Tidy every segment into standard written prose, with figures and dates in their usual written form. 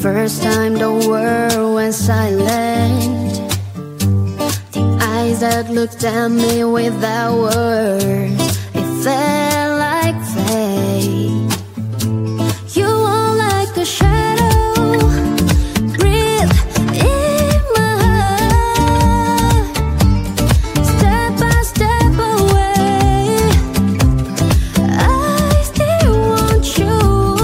first time the world went silent, the eyes that looked at me without words, it felt like fate. You are like a shadow, breathe in my heart, step by step away. I still want you,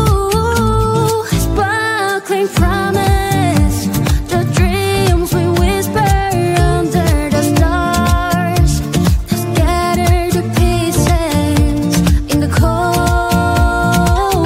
sparkling promise, the dreams we whisper under the stars, scattered to pieces in the cold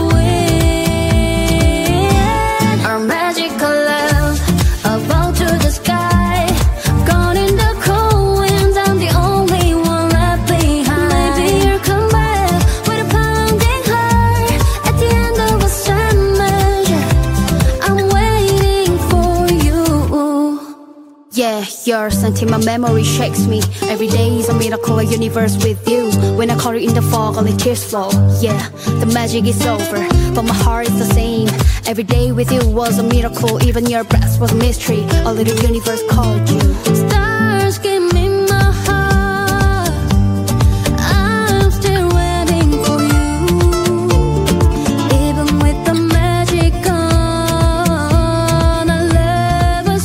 wind. Our magical love, a bow to the sky, gone in the cold winds. I'm the only one left behind. Maybe you'll come back with a pounding heart at the end of a summer. I'm waiting for you. Yeah, your sentiment memory shakes me. Every day is a miracle, a universe with you. When I call you in the fog, only tears flow. Yeah, the magic is over, but my heart is the same. Every day with you was a miracle, even your breath was a mystery. A little universe called you. Stars give me my heart, I'm still waiting for you. Even with the magic gone, our love was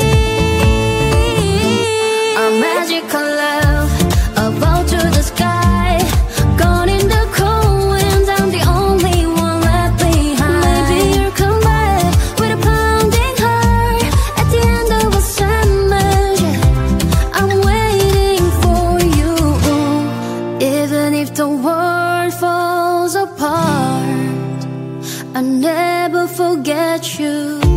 real. Our magical love, a bow to the sky, gone in the cold winds. I'm the only one left behind. Maybe you'll come back with a pounding heart at the end of a summer. I'm waiting for you. Even if the world falls apart, I never forget you.